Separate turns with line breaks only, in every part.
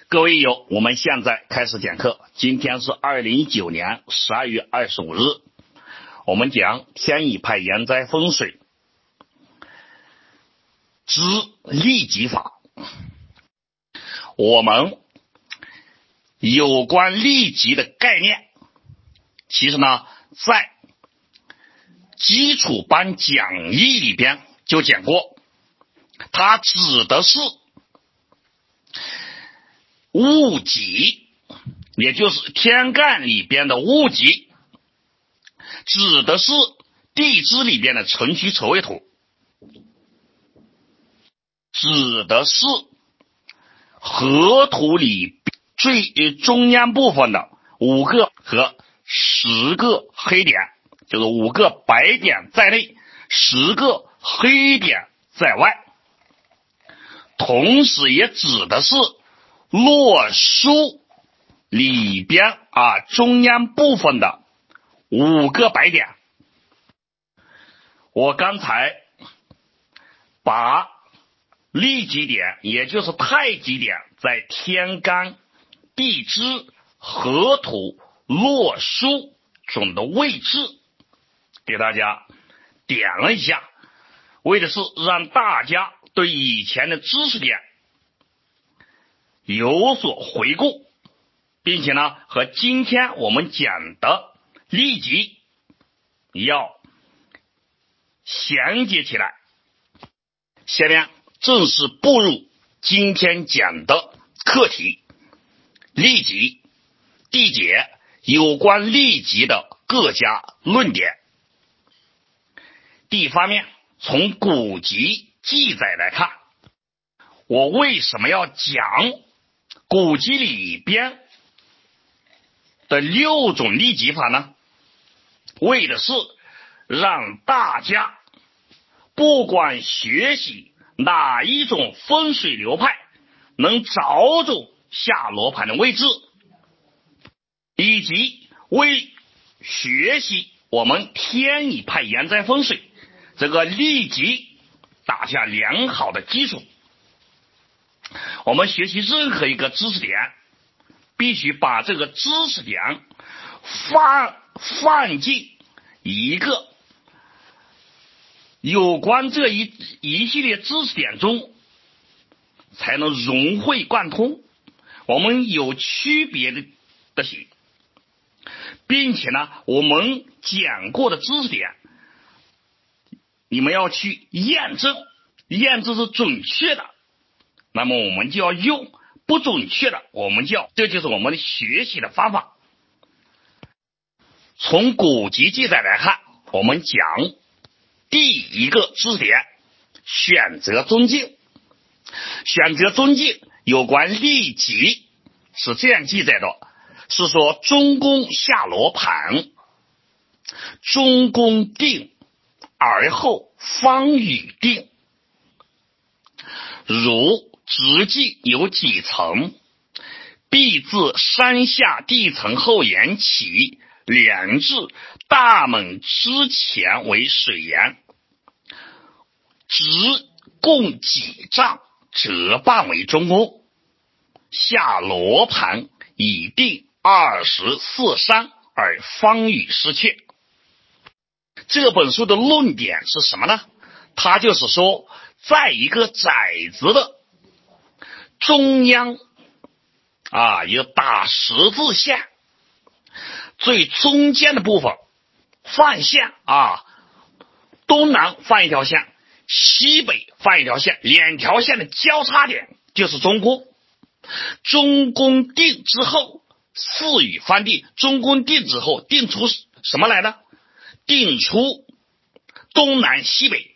各位友，我们现在开始讲课。今天是2019年12月25日，我们讲天乙派延灾风水之利己法。我们有关利己的概念，其实呢，在基础班讲义里边就讲过，它指的是戊己，也就是天干里边的戊己，指的是地支里边的辰戌丑未土，指的是河图里最中央部分的5个和10个黑点，就是5个白点在内，10个黑点在外，同时也指的是洛书里边中央部分的5个白点。我刚才把利己点，也就是太极点，在天干、地支、河图、洛书中的位置给大家点了一下，为的是让大家对以前的知识点有所回顾，并且呢，和今天我们讲的利己要衔接起来。下面正式步入今天讲的课题，利己缔解有关利己的各家论点。第一方面，从古籍记载来看，我为什么要讲古籍里边的6种利己法呢？为的是让大家不管学习哪一种风水流派，能找准下罗盘的位置，以及为学习我们天乙派延灾风水这个利己打下良好的基础。我们学习任何一个知识点，必须把这个知识点放进一个有关这一系列知识点中，才能融会贯通。我们有区别的行，并且呢，我们讲过的知识点，你们要去验证是准确的，那么我们就要用；不准确的，我们就要，这就是我们的学习的方法。从古籍记载来看，我们讲第一个知识点，选择中境。选择中境有关利己是这样记载的，是说中宫下罗盘，中宫定而后方与定，如直径有几层，必自山下地层后沿起，连至大门之前为水沿，直共几丈，折半为中宫，下罗盘以定24山而方与失窃。这本书的论点是什么呢？它就是说，在一个宅子的中央有打十字线，最中间的部分放线东南放一条线，西北放一条线，2条线的交叉点就是中宫。中宫定之后，四与方定，中宫定之后定出什么来呢？定出东南西北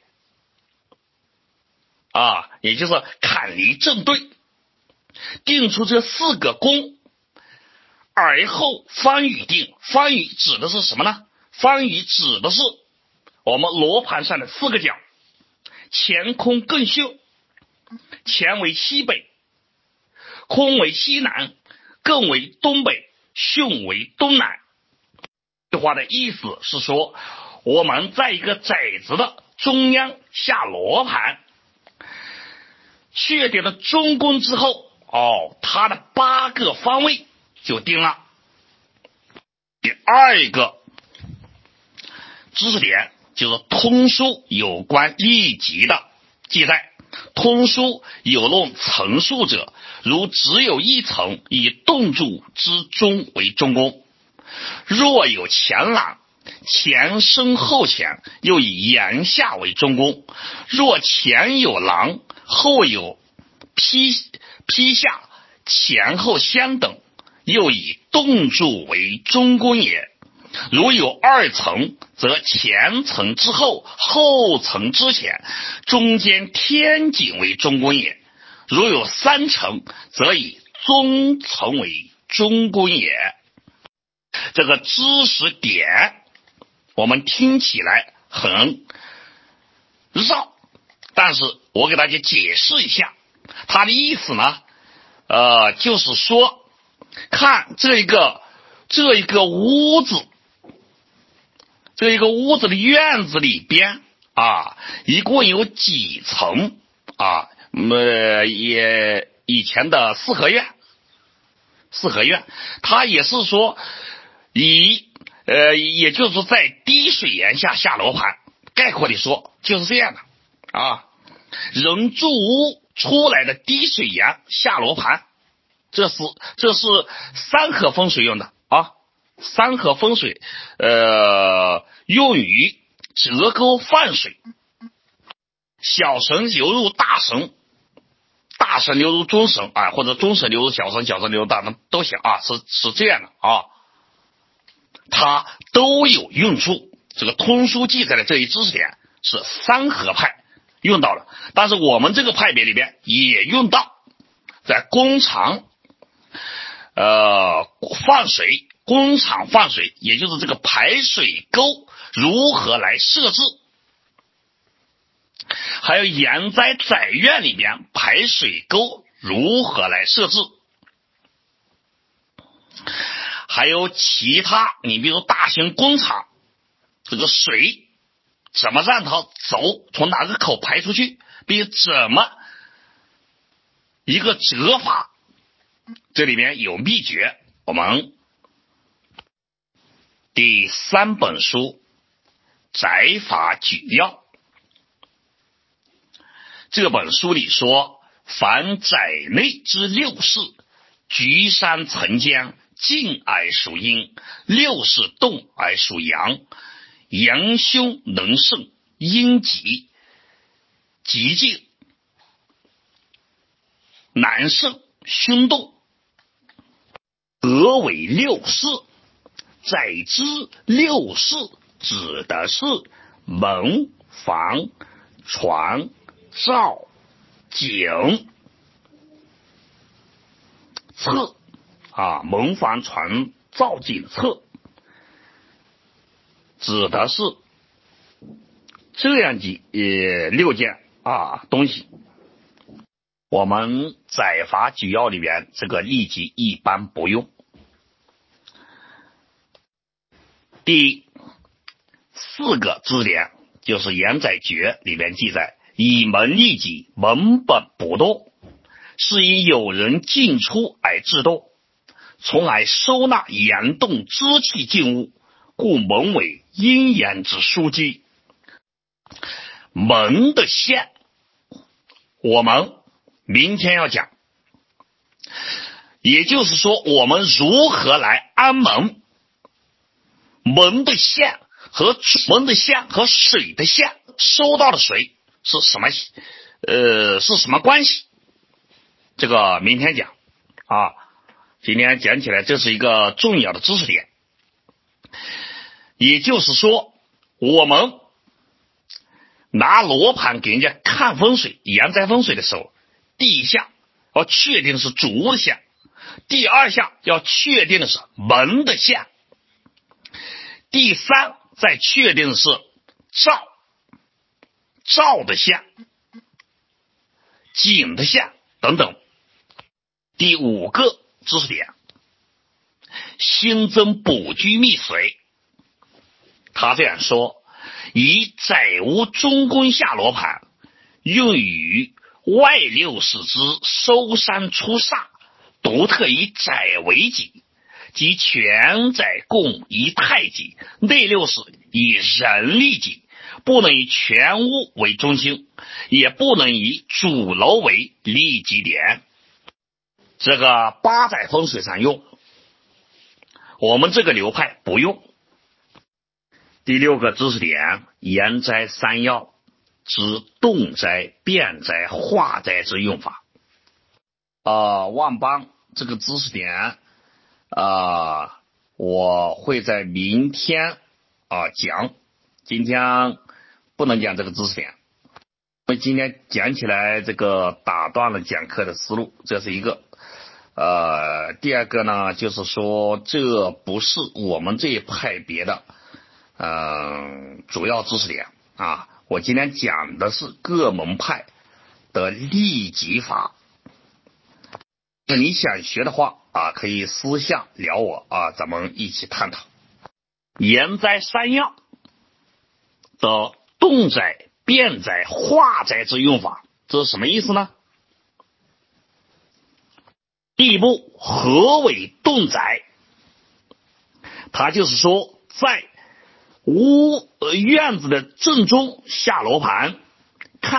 也就是坎离正对，定出这4个宫，而后方与定。方与指的是什么呢？方与指的是我们罗盘上的4个角，乾空艮岫，乾为西北，空为西南，艮为东北，巽为东南。这话的意思是说，我们在一个宅子的中央下罗盘，确定了中宫之后， 它的8个方位就定了。第二个知识点就是通书有关利己的记载。通书有论层数者，如只有一层，以动柱之中为中宫；若有前廊，前升后前，又以檐下为中宫；若前有廊，后有披下，前后相等，又以动柱为中宫也。如有2层，则前层之后，后层之前，中间天井为中宫也。如有3层，则以中层为中宫也。这个知识点我们听起来很绕，但是我给大家解释一下它的意思呢。就是说，看这一个屋子，这一个屋子的院子里边一共有几层以前的四合院，它也是说也就是在滴水檐下下罗盘，概括的说就是这样的人住屋出来的滴水檐下罗盘，这是三合风水用的三合风水用于折钩泛水，小神流入大神，大神流入中神或者中神流入小神，小神流入大神都行是这样的它都有用处。这个通书记载的这一知识点是三合派用到了，但是我们这个派别里边也用到，在工厂放水，工厂放水，也就是这个排水沟如何来设置，还有严灾宅院里边排水沟如何来设置，还有其他，你比如大型工厂这个水怎么让它走，从哪个口排出去，比如怎么一个折法，这里面有秘诀。我们第3本书宅法举要，这本书里说，凡宅内之6室，居山层间，静而属阴，6室动而属阳，阳凶能胜，阴吉极静，难胜凶动，何为6室？在之6室指的是门、房、床、灶、井、厕门、房、床、灶、井、厕，指的是这样6件东西。我们宅法举要里边这个例集一般不用。第4个知识点就是严宅诀里边记载，以门利己，门本不动，是以有人进出而制动，从而收纳严动之气进物，故门为阴阳之枢机。门的线我们明天要讲，也就是说我们如何来安门，门的线和水的线，收到的水是什么关系，这个明天讲今天讲起来这是一个重要的知识点。也就是说，我们拿罗盘给人家看风水，阳宅风水的时候，第一项要确定是主屋的线，第2项要确定的是门的线，第3再确定的是灶的线、井的线等等。第5个知识点，新增补居秘髓。他这样说，以宅屋中宫下罗盘，用于外六使之收山出煞，独特以宅为己，即全宅共一太极，内六使以人利己，不能以全屋为中心，也不能以主楼为利己点。这个八宅风水上用，我们这个流派不用。第6个知识点，严斋三要之动斋、变斋、化斋之用法。万邦这个知识点我会在明天讲，今天不能讲这个知识点，因为今天讲起来这个打断了讲课的思路，这是一个。第二个呢，就是说这不是我们这一派别的主要知识点啊。我今天讲的是各门派的利己法。你想学的话可以私下聊我咱们一起探讨。严斋三要的动斋、变斋、化斋之用法，这是什么意思呢？第一步，何为动宅？它就是说，在院子的正中下罗盘，